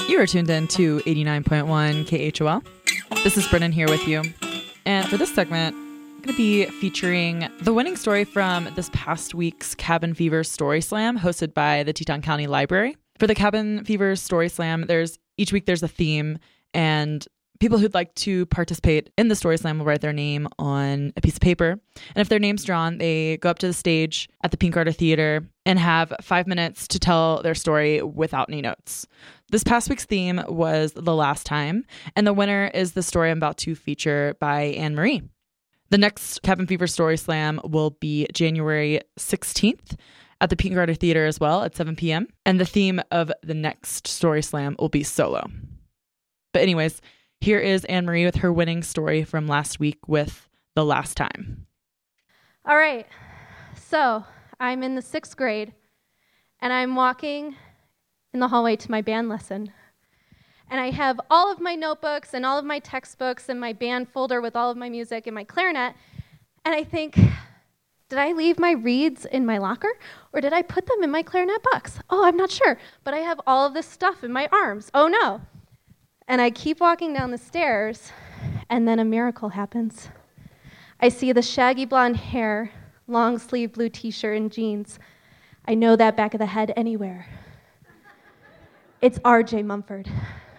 You are tuned in to 89.1 KHOL. This is Brennan here with you. And for this segment, I'm going to be featuring the winning story from this past week's Cabin Fever Story Slam hosted by the Teton County Library. For the Cabin Fever Story Slam, each week there's a theme, and people who'd like to participate in the Story Slam will write their name on a piece of paper. And if their name's drawn, they go up to the stage at the Pink Garter Theater and have 5 minutes to tell their story without any notes. This past week's theme was The Last Time, and the winner is the story I'm about to feature by Anne Marie. The next Cabin Fever Story Slam will be January 16th at the Pink Garter Theater as well at 7 p.m. And the theme of the next Story Slam will be solo. But anyways, here is Anne Marie with her winning story from last week with The Last Time. All right, so I'm in the 6th grade, and I'm walking in the hallway to my band lesson. And I have all of my notebooks and all of my textbooks and my band folder with all of my music and my clarinet. And I think, did I leave my reeds in my locker, or did I put them in my clarinet box? Oh, I'm not sure, but I have all of this stuff in my arms. Oh, no. And I keep walking down the stairs, and then a miracle happens. I see the shaggy blonde hair, long-sleeve blue t-shirt and jeans. I know that back of the head anywhere. It's R.J. Mumford.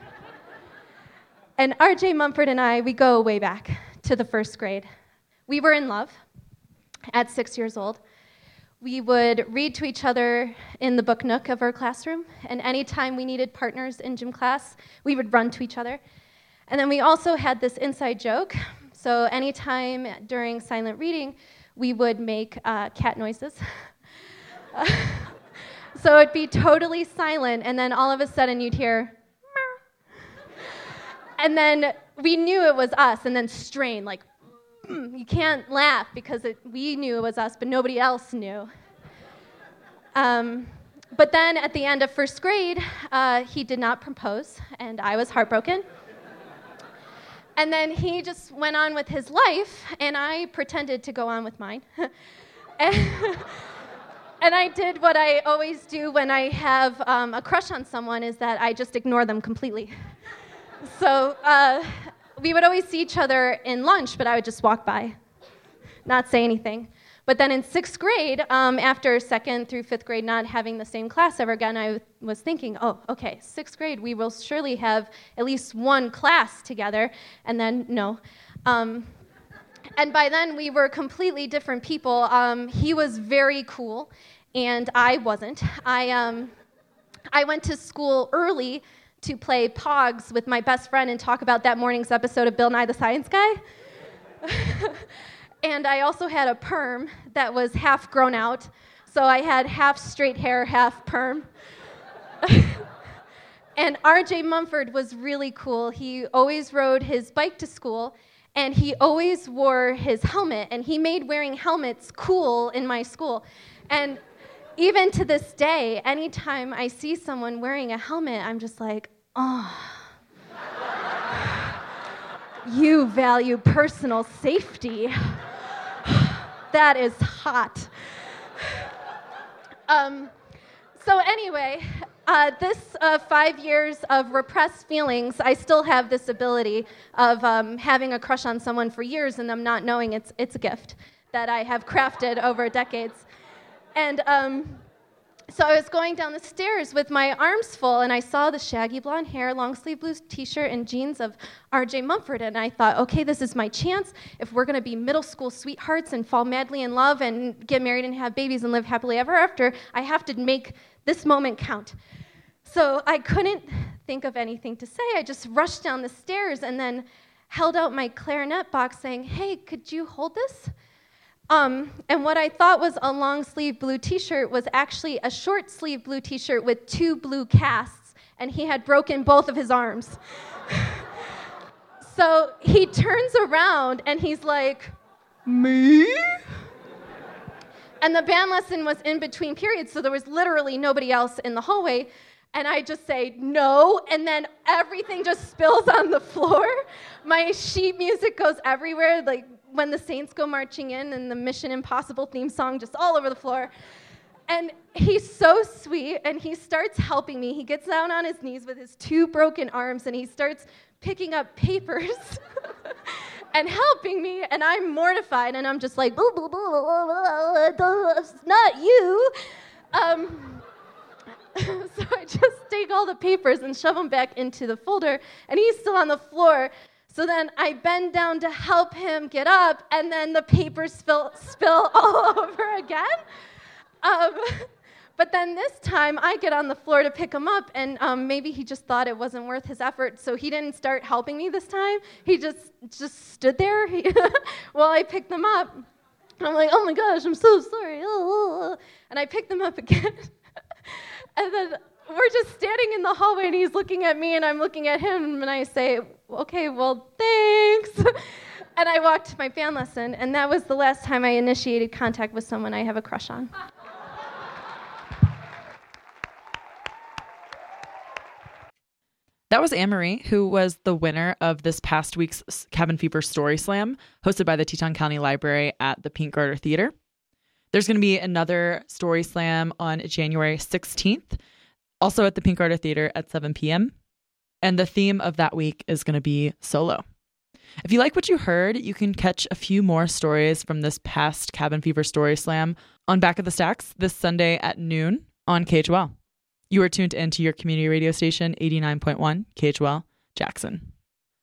And R.J. Mumford and I, we go way back to the 1st grade. We were in love at 6 years old. We would read to each other in the book nook of our classroom, and anytime we needed partners in gym class, we would run to each other. And then we also had this inside joke, so anytime during silent reading, we would make cat noises. So it'd be totally silent, and then all of a sudden you'd hear, meow. And then we knew it was us, and then strain, like, you can't laugh because we knew it was us, but nobody else knew. But then at the end of 1st grade, he did not propose, and I was heartbroken. And then he just went on with his life, and I pretended to go on with mine. And I did what I always do when I have a crush on someone, is that I just ignore them completely. So we would always see each other in lunch, but I would just walk by, not say anything. But then in 6th grade, after 2nd through 5th grade not having the same class ever again, I was thinking, oh, okay, 6th grade, we will surely have at least one class together. And then, no. And by then, we were completely different people. He was very cool, and I wasn't. I went to school early to play Pogs with my best friend and talk about that morning's episode of Bill Nye the Science Guy. And I also had a perm that was half grown out, so I had half straight hair, half perm. And R.J. Mumford was really cool. He always rode his bike to school, and he always wore his helmet, and he made wearing helmets cool in my school. And even to this day, anytime I see someone wearing a helmet, I'm just like, oh, you value personal safety. That is hot. So anyway, this 5 years of repressed feelings, I still have this ability of having a crush on someone for years and them not knowing it's a gift that I have crafted over decades. And so I was going down the stairs with my arms full, and I saw the shaggy blonde hair, long-sleeve blue t-shirt, and jeans of R.J. Mumford, and I thought, okay, this is my chance. If we're going to be middle school sweethearts and fall madly in love and get married and have babies and live happily ever after, I have to make this moment count. So I couldn't think of anything to say. I just rushed down the stairs and then held out my clarinet box saying, hey, could you hold this? And what I thought was a long-sleeve blue t-shirt was actually a short-sleeve blue t-shirt with 2 blue casts, and he had broken both of his arms. So he turns around, and he's like, me? And the band lesson was in between periods, so there was literally nobody else in the hallway, and I just say, no, and then everything just spills on the floor. My sheet music goes everywhere, like when the Saints go marching in and the Mission Impossible theme song just all over the floor. And he's so sweet, and he starts helping me. He gets down on his knees with his 2 broken arms, and he starts picking up papers and helping me, and I'm mortified, and I'm just like, blah, blah, blah, blah, blah, it's not you. So I just take all the papers and shove them back into the folder, and he's still on the floor. So then I bend down to help him get up, and then the papers spill all over again. But then this time I get on the floor to pick him up, and maybe he just thought it wasn't worth his effort, so he didn't start helping me this time. He just stood there while I picked them up. I'm like, oh my gosh, I'm so sorry. And I picked them up again. And then we're just standing in the hallway, and he's looking at me, and I'm looking at him, and I say, okay, well, thanks. And I walked to my band lesson, and that was the last time I initiated contact with someone I have a crush on. That was Anne-Marie, who was the winner of this past week's Cabin Fever Story Slam, hosted by the Teton County Library at the Pink Garter Theater. There's going to be another Story Slam on January 16th, also at the Pink Garter Theater at 7 p.m. And the theme of that week is going to be solo. If you like what you heard, you can catch a few more stories from this past Cabin Fever Story Slam on Back of the Stacks this Sunday at noon on KHOL. You are tuned into your community radio station, 89.1 KHOL Jackson.